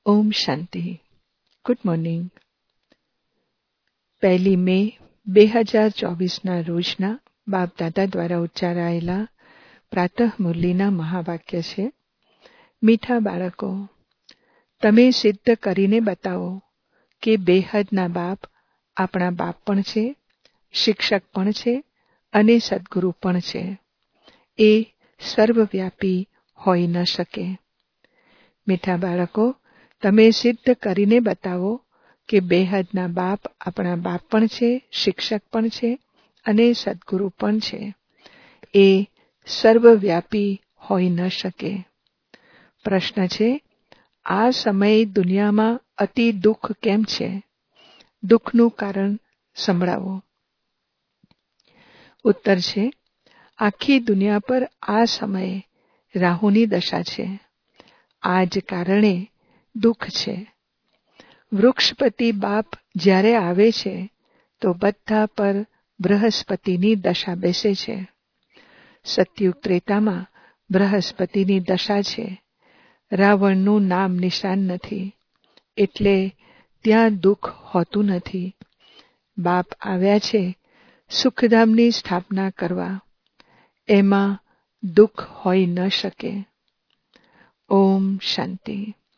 ઓમ શાંતિ. Good morning. 1 મે 2024ના રોજના બાપ દાદા દ્વારા ઉચ્ચારાયેલા પ્રાતઃ મુરલીના મહાવાક્ય છે. મીઠા બાળકો, તમે સિદ્ધ કરીને બતાવો કે બેહદના બાપ આપણા બાપ પણ છે, શિક્ષક પણ છે અને સદગુરુ પણ છે. એ સર્વવ્યાપી હોઈ ન શકે. મીઠા બાળકો, તમે સિદ્ધ કરીને બતાવો કે બેહદના બાપ આપણા બાપ પણ છે, શિક્ષક પણ છે અને સદગુરુ પણ છે. એ સર્વવ્યાપી હોઈ ન શકે. પ્રશ્ન છે, આ સમયે દુનિયામાં અતિ દુઃખ કેમ છે? દુઃખનું કારણ સંભળાવો. ઉત્તર છે, આખી દુનિયા પર આ સમયે રાહુની દશા છે. આ જ કારણે દુઃખ છે. વૃક્ષપતિ બાપ જ્યારે આવે છે તો બધા પર બૃહસ્પતિની દશા બેસે છે. સતયુગ ત્રેતામાં બૃહસ્પતિની દશા છે. રાવણનું નામ નિશાન નથી, એટલે ત્યાં દુઃખ હોતું નથી. બાપ આવ્યા છે સુખધામની સ્થાપના કરવા. એમાં દુઃખ હોઈ ન શકે. ઓમ શાંતિ.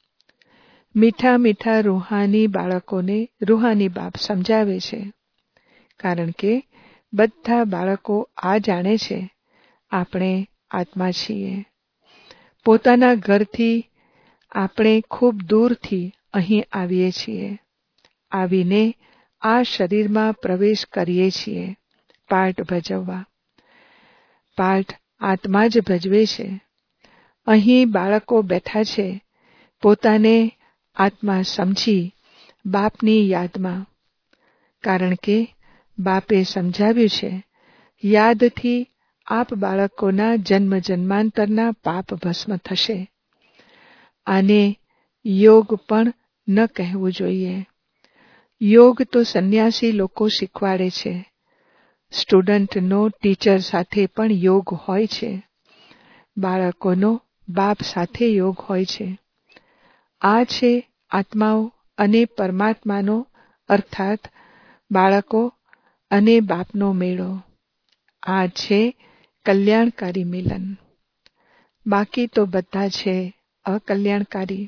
મીઠા મીઠા રૂહાની બાળકોને રૂહાની બાપ સમજાવે છે, કારણ કે બધા બાળકો આ જાણે છે, આપણે આત્મા છીએ. પોતાના ઘરથી આપણે ખૂબ દૂરથી અહીં આવીએ છીએ. આવીને આ શરીરમાં પ્રવેશ કરીએ છીએ પાઠ ભજવવા. પાઠ આત્મા જ ભજવે છે. અહીં બાળકો બેઠા છે પોતાને આત્મા સમજી બાપની યાદમાં, કારણ કે બાપે સમજાવ્યું છે, યાદથી આપ બાળકોના જન્મ જન્માંતરના પાપ ભસ્મ થશે. આને યોગ પણ ન કહેવું જોઈએ. યોગ તો સંન્યાસી લોકો શીખવાડે છે. સ્ટુડન્ટનો ટીચર સાથે પણ યોગ હોય છે. બાળકોનો બાપ સાથે યોગ હોય છે. આ છે આત્માઓ અને પરમાત્માનો અર્થાત બાળકો અને બાપનો મેળો. આ છે કલ્યાણકારી મિલન. બાકી તો બધા છે અકલ્યાણકારી.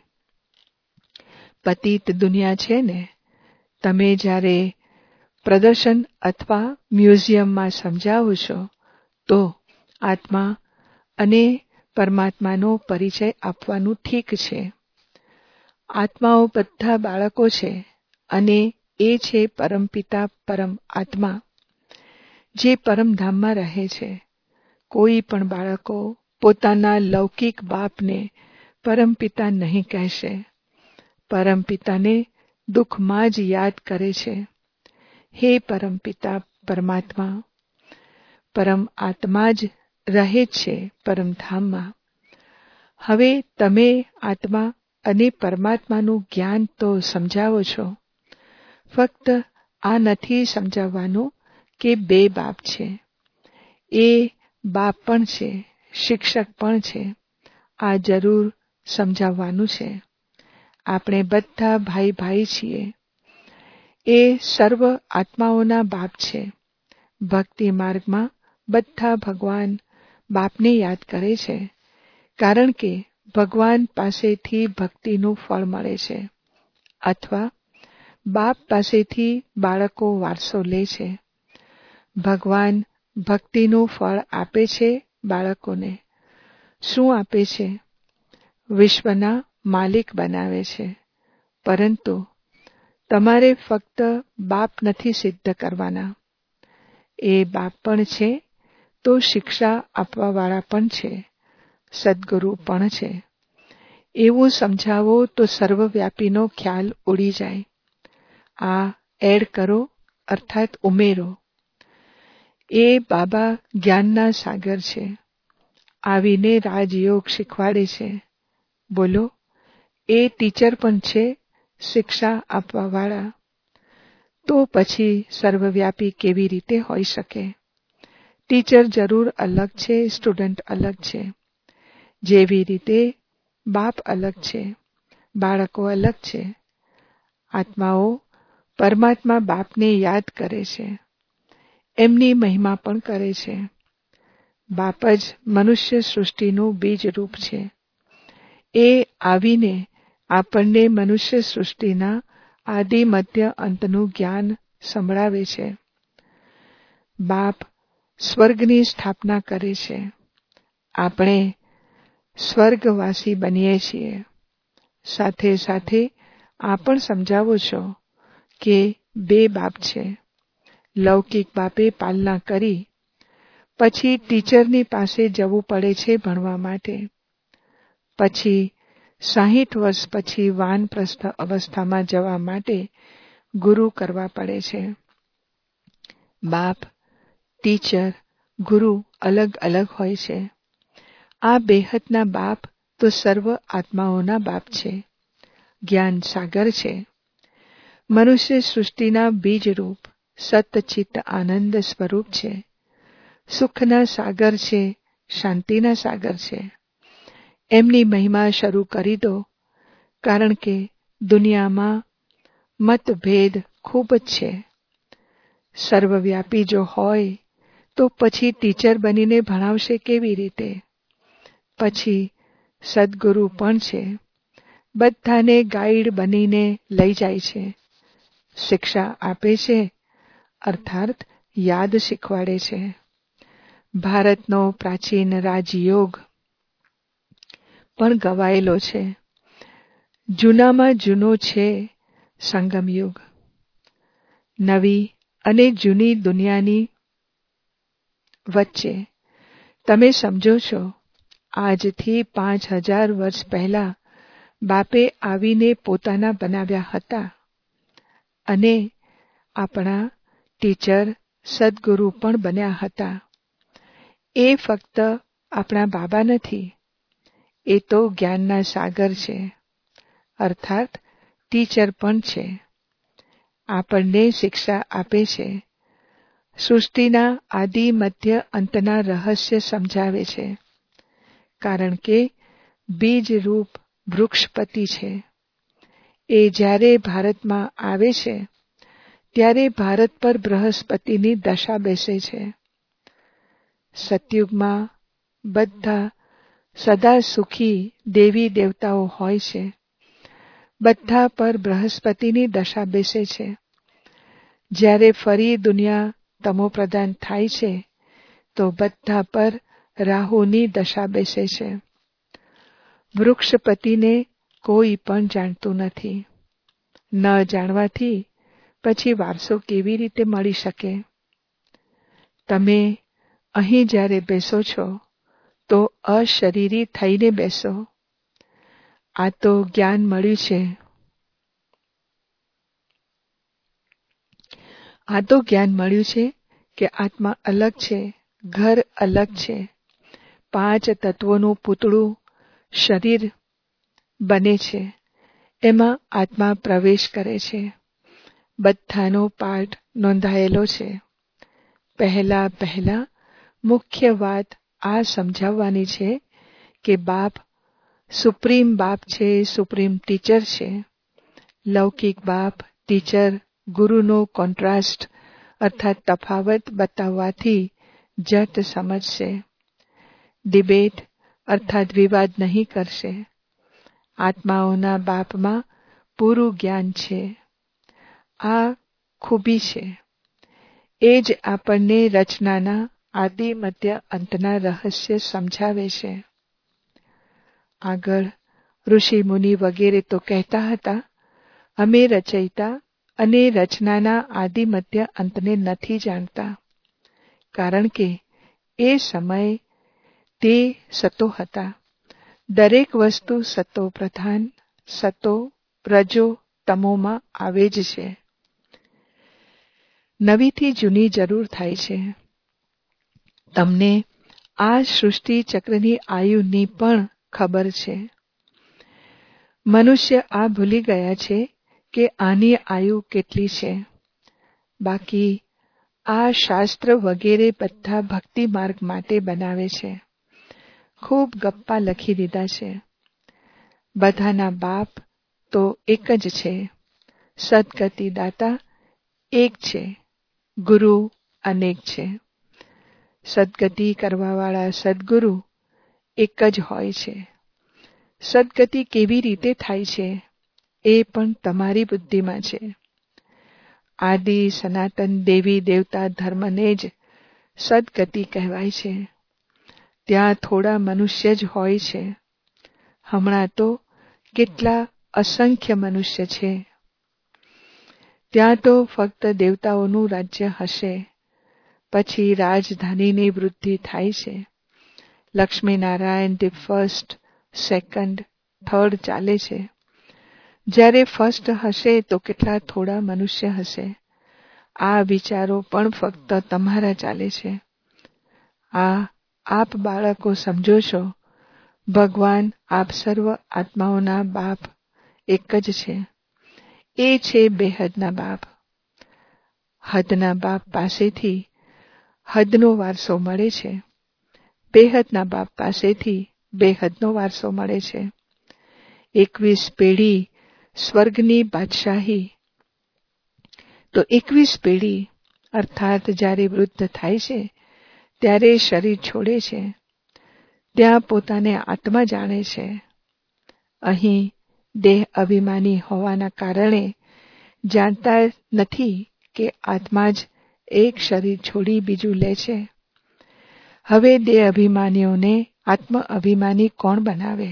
પતિત દુનિયા છે ને. તમે જ્યારે પ્રદર્શન અથવા મ્યુઝિયમમાં સમજાવો છો તો આત્મા અને પરમાત્માનો પરિચય આપવાનું ઠીક છે. આત્માઓ બધા બાળકો છે અને એ છે પરમપિતા પરમ આત્મા જે પરમધામમાં રહે છે. કોઈ પણ બાળકો પોતાના લૌકિક બાપને પરમપિતા નહીં કહેશે. પરમપિતાને દુઃખમાં જ યાદ કરે છે. હે પરમપિતા પરમાત્મા, પરમ આત્મા જ રહે છે પરમધામમાં. હવે તમે આત્મા અને પરમાત્માનું જ્ઞાન તો સમજાવો છો. ફક્ત આ નથી સમજાવવાનું કે બે બાપ છે. એ બાપ પણ છે, શિક્ષક પણ છે. આ જરૂર સમજાવવાનું છે. આપણે બધા ભાઈ ભાઈ છીએ. એ સર્વ આત્માઓના બાપ છે. ભક્તિ માર્ગમાં બધા ભગવાન બાપને યાદ કરે છે, કારણ કે ભગવાન પાસેથી ભક્તિનું ફળ મળે છે, અથવા બાપ પાસેથી બાળકો વારસો લે છે. ભગવાન ભક્તિનું ફળ આપે છે બાળકોને. શું આપે છે? વિશ્વના માલિક બનાવે છે. પરંતુ તમારે ફક્ત બાપ નથી સિદ્ધ કરવાના. એ બાપ પણ છે તો શિક્ષા આપવાવાળા પણ છે, સદગુરુ પણ છે. એવું સમજાવો તો સર્વવ્યાપીનો ખ્યાલ ઉડી જાય. આ એડ કરો અર્થાત ઉમેરો. એ બાબા જ્ઞાનના સાગર છે. આવીને રાજયોગ શીખવાડે છે. બોલો, એ ટીચર પણ છે, શિક્ષા આપવાવાળા. તો પછી સર્વવ્યાપી કેવી રીતે હોઈ શકે? ટીચર જરૂર અલગ છે, સ્ટુડન્ટ અલગ છે. જેવી રીતે બાપ અલગ છે, બાળકો અલગ છે. આત્માઓ પરમાત્મા બાપને યાદ કરે છે, એમની મહિમા પણ કરે છે. બાપ જ મનુષ્ય સૃષ્ટિનું બીજ રૂપ છે. એ આવીને આપણને મનુષ્ય સૃષ્ટિના આદિ મધ્ય અંતનું જ્ઞાન સંભળાવે છે. બાપ સ્વર્ગની સ્થાપના કરે છે. આપણે સ્વર્ગવાસી બનીએ છીએ. સાથે સાથે આ પણ સમજાવો છો કે બે બાપ છે. લૌકિક બાપે પાલના કરી પછી ટીચરની પાસે જવું પડે છે ભણવા માટે. પછી 60 વર્ષ પછી વાનપ્રસ્થ અવસ્થામાં જવા માટે ગુરુ કરવા પડે છે. બાપ, ટીચર, ગુરુ અલગ અલગ હોય છે. આ બેહદના બાપ તો સર્વ આત્માઓના બાપ છે. જ્ઞાન સાગર છે. મનુષ્ય સૃષ્ટિના બીજરૂપ સતચિત્ત આનંદ સ્વરૂપ છે. સુખના સાગર છે, શાંતિના સાગર છે. એમની મહિમા શરૂ કરી દો, કારણ કે દુનિયામાં મતભેદ ખૂબ જ છે. સર્વવ્યાપી જો હોય તો પછી ટીચર બનીને ભણાવશે કેવી રીતે? પછી સદગુરુ પણ છે. બધાને ગાઈડ બનીને લઈ જાય છે. શિક્ષા આપે છે, અર્થાત યાદ શીખવાડે છે. ભારતનો પ્રાચીન રાજયોગ પણ ગવાયેલો છે. જૂનામાં જૂનો છે સંગમયુગ. નવી અને જૂની દુનિયાની વચ્ચે તમે સમજો છો, આજથી 5000 વર્ષ પહેલા બાપે આવીને પોતાના બનાવ્યા હતા. અને આપણા ટીચર સદગુરુ પણ બન્યા હતા. એ ફક્ત આપણા બાબા નથી, એ તો જ્ઞાનના સાગર છે, અર્થાત ટીચર પણ છે. આપણને શિક્ષા આપે છે. સૃષ્ટિના આદિ મધ્ય અંતના રહસ્ય સમજાવે છે. કારણ કે બીજ રૂપ વૃક્ષપતિ છે. એ જ્યારે ભારતમાં આવે છે ત્યારે ભારત પર બૃહસ્પતિની દશા બેસે છે. સતયુગમાં બધા સદા સુખી દેવી દેવતાઓ હોય છે. બધા પર બૃહસ્પતિની દશા બેસે છે. જ્યારે ફરી દુનિયા તમોપ્રધાન થાય છે તો બધા પર રાહુની દશા બેસે છે. વૃક્ષપતિને કોઈ પણ જાણતું નથી. ન જાણવાથી પછી વારસો કેવી રીતે મળી શકે? તમે અહીં જ્યારે બેસો છો તો અશરીરી થઈને બેસો. આ તો જ્ઞાન મળ્યું છે. આ તો જ્ઞાન મળ્યું છે કે આત્મા અલગ છે, ઘર અલગ છે. 5 તત્વોનું પૂતળું શરીર બને છે. એમાં આત્મા પ્રવેશ કરે છે. બધાનો પાઠ નોંધાયેલો છે. પહેલા મુખ્ય વાત આ સમજાવવાની છે કે બાપ સુપ્રીમ બાપ છે, સુપ્રીમ ટીચર છે. લૌકિક બાપ, ટીચર, ગુરુનો કોન્ટ્રાસ્ટ અર્થાત તફાવત બતાવવાથી જટ સમજશે. ડિબેટ અર્થાત વિવાદ નહીં કરશે. આત્માઓના બાપમાં પૂરું જ્ઞાન છે. આ ખૂબી છે. એ જ આપણને રચનાના આદિ મધ્ય અંતના રહસ્ય સમજાવે છે. આગળ ઋષિ મુનિ વગેરે તો કહેતા હતા, અમે રચયિતા અને રચનાના આદિ મધ્ય અંતને નથી જાણતા, કારણ કે એ સમય તે સતો હતા. દરેક વસ્તુ સતો પ્રધાન, સતો રજો તમોમાં આવે જ છે. નવીથી જૂની જરૂર થાય છે. તમને આ સૃષ્ટિ ચક્રની આયુની પણ ખબર છે. મનુષ્ય આ ભૂલી ગયા છે કે આની આયુ કેટલી છે. બાકી આ શાસ્ત્ર વગેરે બધા ભક્તિ માર્ગ માટે બનાવે છે. ખૂબ ગપ્પા લખી દીધા છે. બધાના બાપ તો એક જ છે. સદગતિ દાતા એક છે, ગુરુ અનેક છે. સદગતિ કરવાવાળા સદગુરુ એક જ હોય છે. સદગતિ કેવી રીતે થાય છે એ પણ તમારી બુદ્ધિમાં છે. આદિ સનાતન દેવી દેવતા ધર્મને જ સદગતિ કહેવાય છે. ત્યાં થોડા મનુષ્ય જ હોય છે. હમણાં તો કેટલા અસંખ્ય મનુષ્ય છે. ત્યાં તો ફક્ત દેવતાઓનું રાજ્ય હશે. પછી રાજધાનીની વૃદ્ધિ થાય છે. Lakshminarayan the first, second, third ચાલે છે. જ્યારે ફર્સ્ટ હશે તો કેટલા થોડા મનુષ્ય હશે. આ વિચારો પણ ફક્ત તમારા ચાલે છે. આપ બાળકો સમજો છો, ભગવાન આપ સર્વ આત્માઓના બાપ એક જ છે. એ છે બેહદના બાપ. હદના બાપ પાસેથી હદનો વારસો મળે છે. બેહદના બાપ પાસેથી બેહદનો વારસો મળે છે. 21 પેઢી સ્વર્ગની બાદશાહી. તો 21 પેઢી અર્થાત જ્યારે વૃદ્ધ થાય છે ત્યારે શરીર છોડે છે. ત્યાં પોતાને આત્મા જાણે છે. અહીં દેહ અભિમાની હોવાના કારણે જાણતા નથી કે આત્મા જ એક શરીર છોડી બીજું લે છે. હવે દેહ અભિમાનીઓને આત્મ અભિમાની કોણ બનાવે?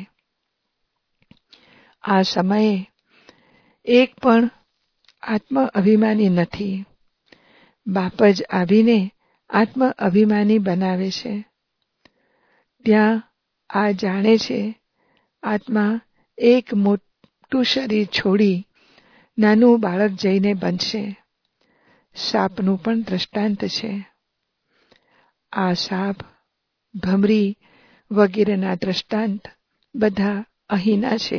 આ સમયે એક પણ આત્મ અભિમાની નથી. બાપ જ આવીને આત્મ અભિમાની બનાવે છે. ત્યાં આ જાણે છે આત્મા એક મોટું શરીર છોડી નાનું બાળક જઈને બનશે. સાપનું પણ દ્રષ્ટાંત છે. આ સાપ, ભમરી વગેરેના દ્રષ્ટાંત બધા અહીંના છે.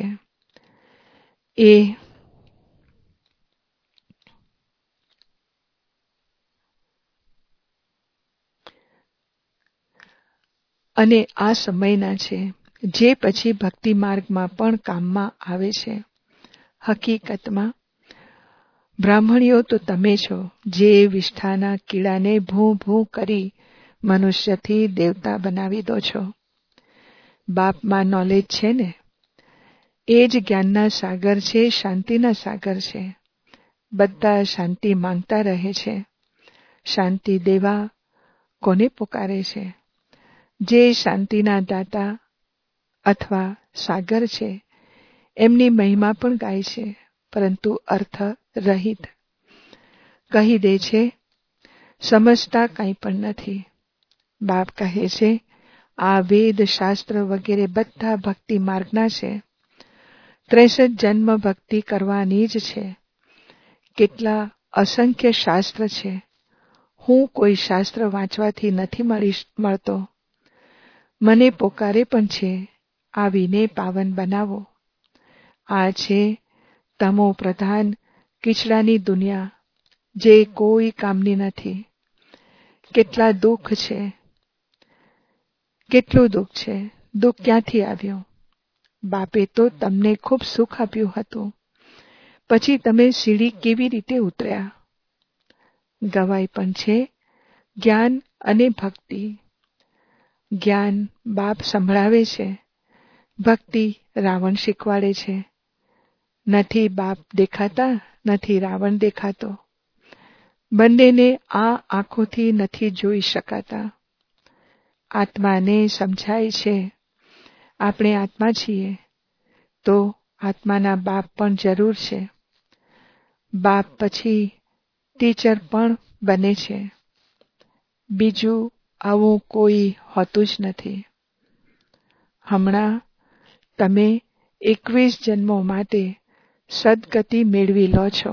અને આ સમયના છે જે પછી ભક્તિ માર્ગમાં પણ કામમાં આવે છે. હકીકતમાં બ્રાહ્મણીઓ તો તમે છો જે વિષ્ઠાના કીડાને ભૂં ભૂં કરી મનુષ્યથી દેવતા બનાવી દો છો. બાપમાં નોલેજ છે ને, એ જ જ્ઞાનના સાગર છે, શાંતિના સાગર છે. બધા શાંતિ માંગતા રહે છે. શાંતિ દેવા કોને પુકારે છે? જે શાંતિના દાતા અથવા સાગર છે એમની મહિમા પણ ગાય છે, પરંતુ અર્થ રહિત. કહી દે છે સમજતા કંઈ પણ નથી. બાપ કહે છે આ વેદ શાસ્ત્ર વગેરે બધા ભક્તિ માર્ગના છે. 63 જન્મ ભક્તિ કરવાની જ છે. કેટલા અસંખ્ય શાસ્ત્ર છે. હું કોઈ શાસ્ત્ર વાંચવાથી નથી મળતો. મને પોકારે પણ છે આવીને પાવન બનાવો. આ છે તમો પ્રધાન કીચડાની દુનિયા જે કોઈ કામની નથી. કેટલા દુઃખ છે, કેટલું દુઃખ છે. દુઃખ ક્યાંથી આવ્યું? બાપે તો તમને ખૂબ સુખ આપ્યું હતું. પછી તમે સીડી કેવી રીતે ઉતર્યા? ગવાય પણ છે જ્ઞાન અને ભક્તિ. જ્ઞાન બાપ સંભળાવે છે, ભક્તિ રાવણ શીખવાડે છે. નથી બાપ દેખાતા, નથી રાવણ દેખાતો. બંનેને આ આંખોથી નથી જોઈ શકાતા. આત્માને સમજાય છે આપણે આત્મા છીએ, તો આત્માના બાપ પણ જરૂર છે. બાપ પછી ટીચર પણ બને છે. બીજું આવું કોઈ હોતું જ નથી. હમણાં તમે 21 જન્મો માટે સદગતિ મેળવી લો છો.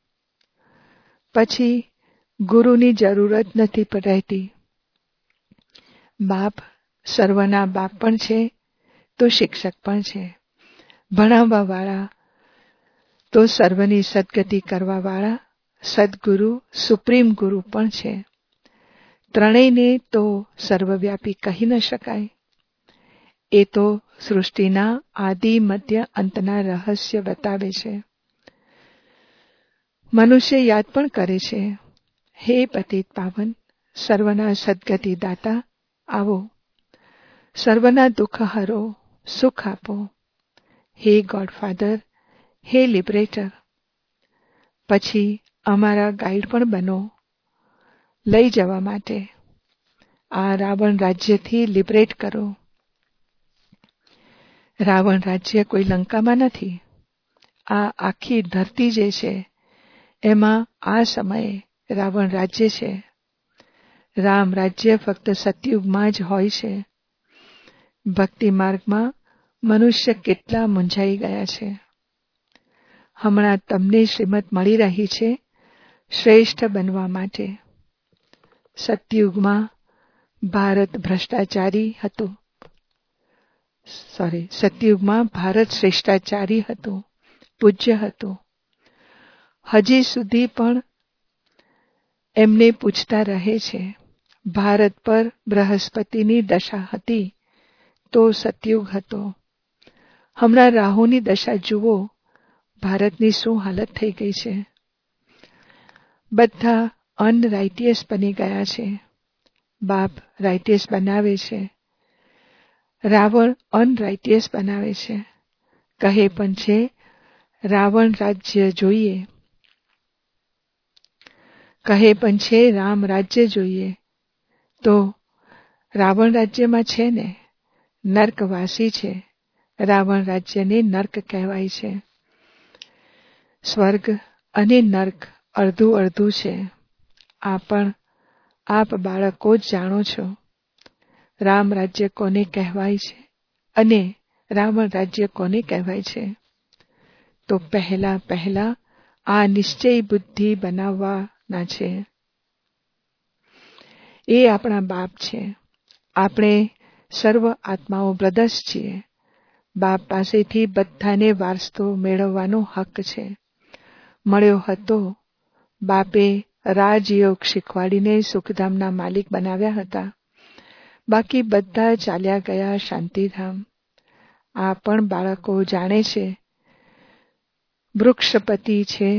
પછી ગુરુની જરૂરત નથી રહેતી. બાપ સર્વના બાપ પણ છે તો શિક્ષક પણ છે. ભણાવવાવાળા તો સર્વની સદગતિ કરવાવાળા સદગુરુ સુપ્રીમ ગુરુ પણ છે. ત્રણેયને તો સર્વવ્યાપી કહી ન શકાય. એ તો સૃષ્ટિના આદિ મધ્ય અંતના રહસ્ય બતાવે છે. મનુષ્ય યાદ પણ કરે છે, હે પતિત પાવન, સર્વના સદગતિ દાતા, આવો, સર્વના દુઃખ હરો, સુખ આપો, હે ગોડફાધર, હે લિબરેટર. પછી અમારા ગાઈડ પણ બનો, લઈ જવા માટે. આ રાવણ રાજ્યથી લિબરેટ કરો. રાવણ રાજ્ય કોઈ લંકામાં નથી. આ આખી ધરતી જે છે એમાં આ સમયે રાવણ રાજ્ય છે. રામ રાજ્ય ફક્ત સતયુગમાં જ હોય છે. ભક્તિ માર્ગમાં મનુષ્ય કેટલા મૂંઝાઈ ગયા છે. હમણાં તમને શ્રીમત મળી રહી છે શ્રેષ્ઠ બનવા માટે. સતયુગમાં ભારત ભ્રષ્ટાચારી હતું. સતયુગમાં ભારત શ્રેષ્ઠાચારી હતું, પૂજ્ય હતું. હજી સુધી પણ એમને પૂછતા રહે છે. ભારત પર બૃહસ્પતિની દશા હતી તો સતયુગ હતો. હમણાં રાહુની દશા જુઓ, ભારતની શું હાલત થઈ ગઈ છે. બધા અનરાઇટિયસ બની ગયા છે. બાપ રાઇટિયસ બનાવે છે, રાવણ અનરાઇટિયસ બનાવે છે. કહે પણ છે રાવણ રાજ્ય જોઈએ, કહે પણ છે રામ રાજ્ય જોઈએ. તો રાવણ રાજ્યમાં છે ને, નર્કવાસી છે. રાવણ રાજ્યને નર્ક કહેવાય છે. સ્વર્ગ અને નર્ક અડધું અડધું છે. આ પણ આપ બાળકો જ જાણો છો. રામ રાજ્ય કોને કહેવાય છે અને રાવણ રાજ્ય કોને કહેવાય છે. તો પહેલા આ નિશ્ચય બુદ્ધિ બનાવવાના છે. એ આપણા બાપ છે. આપણે સર્વ આત્માઓ બ્રધર્સ છીએ. બાપ પાસેથી બધાને વારસો મેળવવાનો હક છે. મળ્યો હતો. બાપે રાજયોગ શીખવાડીને સુખધામના માલિક બનાવ્યા હતા. બાકી બધા ચાલ્યા ગયા શાંતિધામ. આ પણ બાળકો જાણે છે. વૃક્ષપતિ છે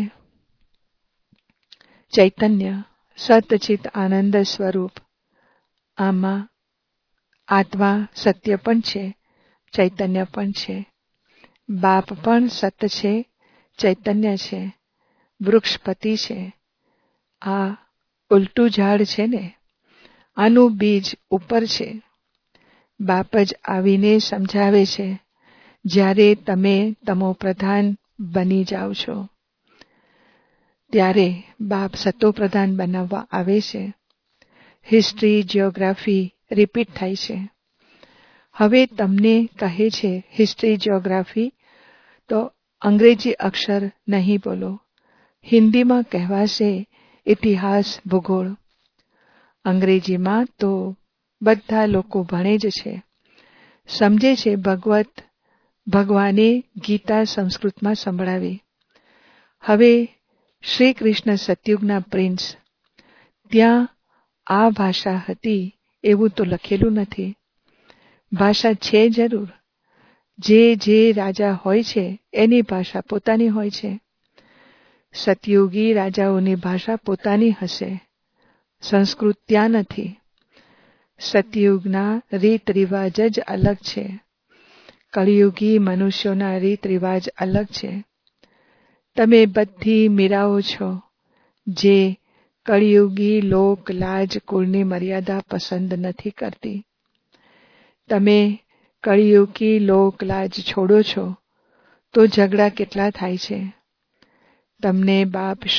ચૈતન્ય, સતચિત આનંદ સ્વરૂપ. આમાં આત્મા સત્ય પણ છે, ચૈતન્ય પણ છે. બાપ પણ સત છે, ચૈતન્ય છે, વૃક્ષપતિ છે. આ ઉલટું ઝાડ છે ને, આનું બીજ ઉપર છે. બાપ જ આવીને સમજાવે છે. જ્યારે તમે તમો પ્રધાન બની જાઓ છો ત્યારે બાપ સતો પ્રધાન બનાવવા આવે છે. હિસ્ટ્રી, જિયોગ્રાફી રિપીટ થાય છે. હવે તમને કહે છે હિસ્ટ્રી, જિયોગ્રાફી, તો અંગ્રેજી અક્ષર નહીં બોલો. હિન્દીમાં કહેવાશે ઇતિહાસ, ભૂગોળ. અંગ્રેજીમાં તો બધા લોકો ભણે જ છે, સમજે છે. ભગવાને ગીતા સંસ્કૃતમાં સંભળાવી. હવે શ્રી કૃષ્ણ સતયુગના પ્રિન્સ, ત્યાં આ ભાષા હતી એવું તો લખેલું નથી. ભાષા છે જરૂર. જે રાજા હોય છે એની ભાષા પોતાની હોય છે. સતયુગી રાજાઓની ભાષા પોતાની હશે. સંસ્કૃત ત્યાં નથી. સતયુગના રીત રિવાજ જ અલગ છે. કળિયુગી મનુષ્યોના રીત રિવાજ અલગ છે. તમે બધી મીરાઓ છો જે કળિયુગી લોક લાજ કુળની મર્યાદા પસંદ નથી કરતી. તમે કળિયુગી લોક લાજ છોડો છો તો ઝઘડા કેટલા થાય છે. તમને બાપે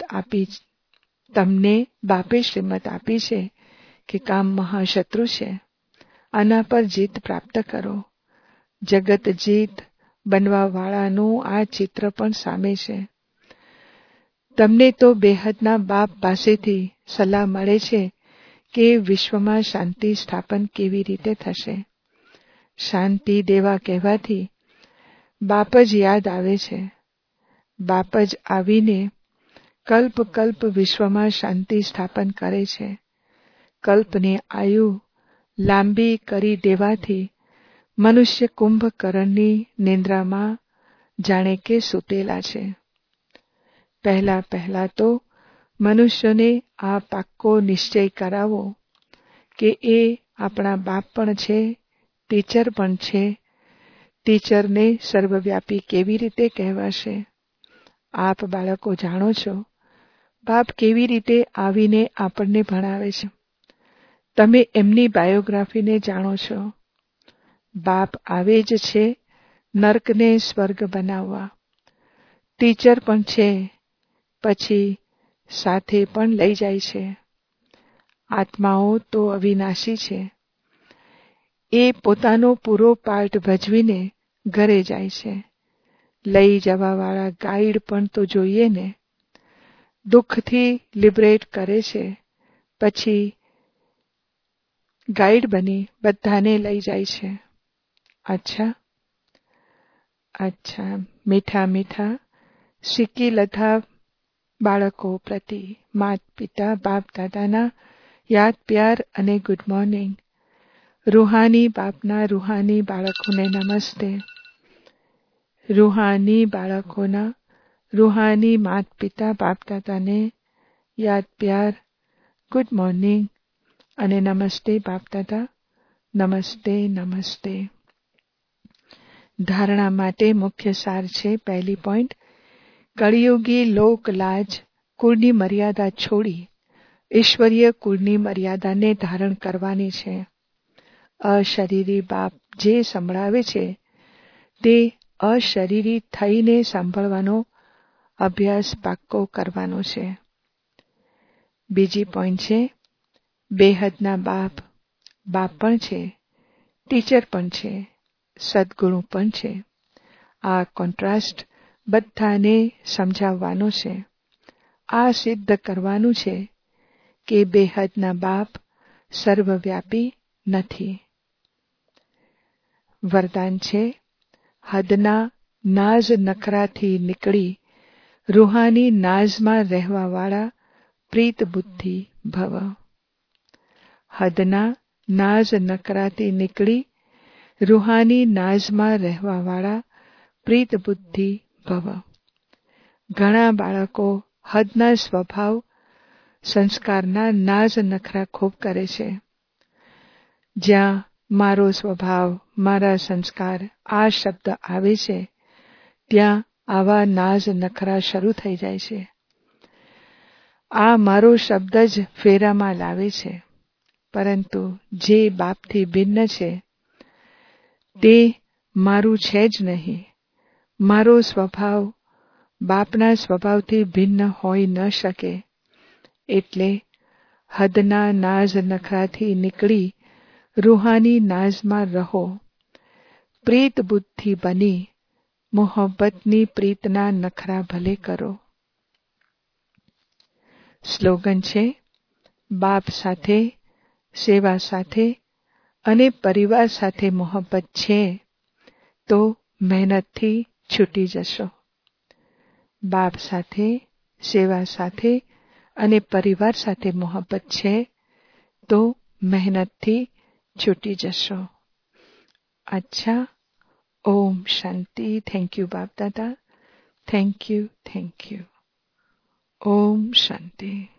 શ્રીમત આપી છે કે કામ મહાશત્રુ છે. આના પર જીત પ્રાપ્ત કરો. જગત જીત બનવા વાળાનું આ ચિત્ર પણ સામે છે. તમને તો બેહદના બાપ પાસેથી સલાહ મળે છે કે વિશ્વમાં શાંતિ સ્થાપન કેવી રીતે થશે. શાંતિ દેવા કહેવાથી બાપ જ યાદ આવે છે. બાપ જ આવીને કલ્પ વિશ્વમાં શાંતિ સ્થાપન કરે છે. કલ્પની આયુ લાંબી કરી દેવાથી મનુષ્ય કુંભકર્ણની નિંદ્રામાં જાણે કે સૂતેલા છે. પહેલા તો મનુષ્યને આ પાક્કો નિશ્ચય કરાવો કે એ આપણા બાપ પણ છે, ટીચર પણ છે. ટીચરને સર્વવ્યાપી કેવી રીતે કહેવાશે? આપ બાળકો જાણો છો, બાપ કેવી રીતે આવીને આપણને ભણાવે છે. તમે એમની બાયોગ્રાફીને જાણો છો. બાપ આવે જ છે નર્કને સ્વર્ગ બનાવવા. ટીચર પણ છે, પછી સાથે પણ લઈ જાય છે. આત્માઓ તો અવિનાશી છે. એ પોતાનો પૂરો પાર્ટ ભજવીને ઘરે જાય છે. લઈ જવાવાળા ગાઈડ પણ તો જોઈએ ને. દુઃખથી લિબરેટ કરે છે, પછી ગાઈડ બની બધાને લઈ જાય છે. અચ્છા, મીઠા મીઠા સિક્કી બાળકો પ્રતિ માત પિતા બાપ દાદાના યાદ પ્યાર અને ગુડ મોર્નિંગ. રૂહાની બાપના રૂહાની બાળકોને નમસ્તે. રૂહાની બાળકોના રૂહાની માત પિતા બાપ દાદાને યાદ પ્યાર, ગુડ મોર્નિંગ અને નમસ્તે બાપ દાદા. નમસ્તે નમસ્તે. ધારણા માટે મુખ્ય સાર છે. પહેલી પોઈન્ટ, કળિયુગી લોક લાજ કુળની મર્યાદા છોડી ઈશ્વરીય કુળની મર્યાદાને ધારણ કરવાની છે. અશરીરી બાપ જે સંભળાવે છે તે અશરીરી થઈને સાંભળવાનો અભ્યાસ પાક્કો કરવાનો છે. બીજી પોઈન્ટ છે, બેહદના બાપ પણ છે, ટીચર પણ છે, સદગુરુ પણ છે. આ કોન્ટ્રાસ્ટ બધાને સમજાવવાનો છે. આ સિદ્ધ કરવાનું છે કે બેહદના બાપ સર્વવ્યાપી નથી. વરદાન છે, હદના નાઝ નખરાથી નીકળી રૂહાની નાઝમાં રહેવાવાળા પ્રીત બુદ્ધિ ભવ. હદના નાઝ નખરાથી નીકળી રૂહાની નાઝમાં રહેવાવાળા પ્રીત બુદ્ધિ ભવ. ઘણા બાળકો હદના સ્વભાવ સંસ્કારના નાઝ નખરા ખૂબ કરે છે. જ્યાં મારો સ્વભાવ, મારા સંસ્કાર આ શબ્દ આવે છે ત્યાં આવા નાઝ નખરા શરૂ થઈ જાય છે. આ મારો શબ્દ જ ફેરામાં લાવે છે. પરંતુ જે બાપથી ભિન્ન છે તે મારું છે જ નહીં. મારો સ્વભાવ બાપના સ્વભાવથી ભિન્ન હોઈ ન શકે. એટલે હદના નાઝ નખરાથી નીકળી રૂહાની નાઝમાં રહો. પ્રીત બુદ્ધિ બની મોહબ્બતની પ્રીતના નખરા ભલે કરો. સ્લોગન છે, બાપ સાથે, સેવા સાથે અને પરિવાર સાથે મોહબ્બત છે તો મહેનતથી છૂટી જશો. બાપ સાથે, સેવા સાથે અને પરિવાર સાથે મોહબ્બત છે તો મહેનતથી છૂટી જશો. અચ્છા. ઓમ શાંતિ. થેન્ક યુ બાપ દાદા. Thank you. ઓમ શાંતિ.